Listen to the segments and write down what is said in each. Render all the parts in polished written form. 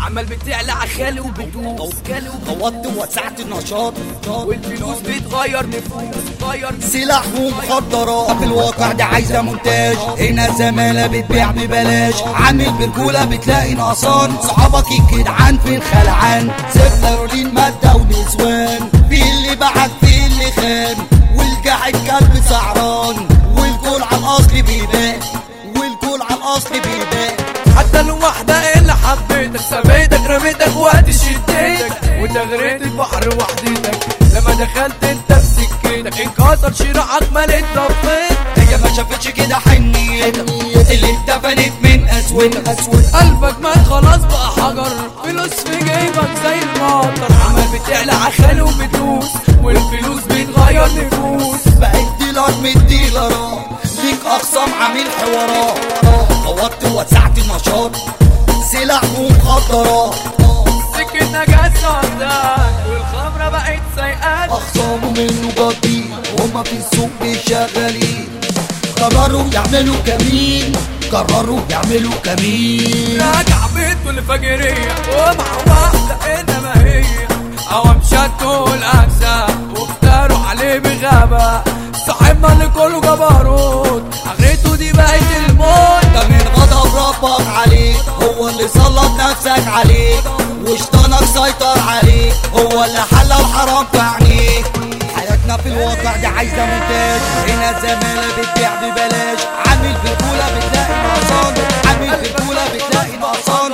عمال بتعلى عخالي وبدوس غوطت ووسعت النشاط والفلوس بتغير نفوس سلاح ومخدرات. في الواقع ده عايزه مونتاج، هنا زمالة بتبيع ببلاش، عامل برجولة بتلاقي نقصان، صحابك الجدعان في الخلعان، سيبلارولين مادة ونسوان، في اللي بعت في اللي خان، والجاحد كلب سعران، والجول على الاصل بيبان، والجول على الاصل بيبان. حتى الوحدة اللي حبيتك سبيتك رميتك وقت شديتك وتغريت البحر وحدتك، لما دخلت انت بسكتك انكسر شراعك مالت ضفيت. هي ما شافتش كده حنيتك اللي اتدفنت من اسود قلبك مات خلاص بقى حجر، فلوس في جيبك زي المطر، عمال بتعلى عخالي وبتدوس والفلوس بتغير نفوس. بقيت ديلر من الديلرات، ليك اقسام عامل حوارات، غوطت ووسعت النشاط، سلاح ومخدرات. سكتنا جت سودان والخمرة بقت سيئات، اخصامه منه جديد وهما في السوق شغالين، قرروا يعملوا كمين، قرروا يعملوا كمين. راجع بيته الفجرية ومع واحدة انما هي عوام شدوا الاجزاء واختاروا عليه بغابة، صاحبنا اللي كله جبروت اخرته دي بقت الموت. ده من غضب ربك عليك، هو اللي سلط نفسك عليك، وشطانك سيطر عليك، هو اللي حل الحرام في عينيك. حياتنا في الواقع دي عايزة مونتاج، هنا زمالة بتبيع ببلاش، عامل برجولة بتلاقي نقصان، عامل برجولة بتلاقي نقصان،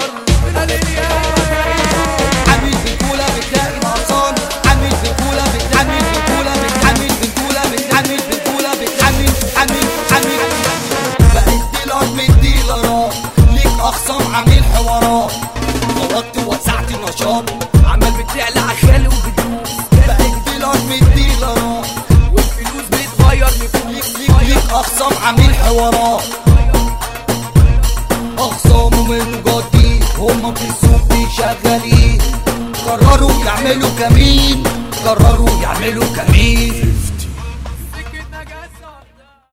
عامل برجولة بتلاقي نقصان، عامل برجولة بتعمل برجولة بتعمل برجولة بتعمل برجولة بتعمل عامل بقيت ديلر من الديلرات، ليك اخصام عامل حوارات، غوطت ووسعت النشاط، عمال بتعلى عخالي وبتدوس بقيت ديلر من الديلرات، والفلوس بتغير نفوس. ليك اخصام عامل حوارات، اخصامه من جديد هما في السوق شغالين، قرروا يعملوا كمين، قرروا يعملوا كمين.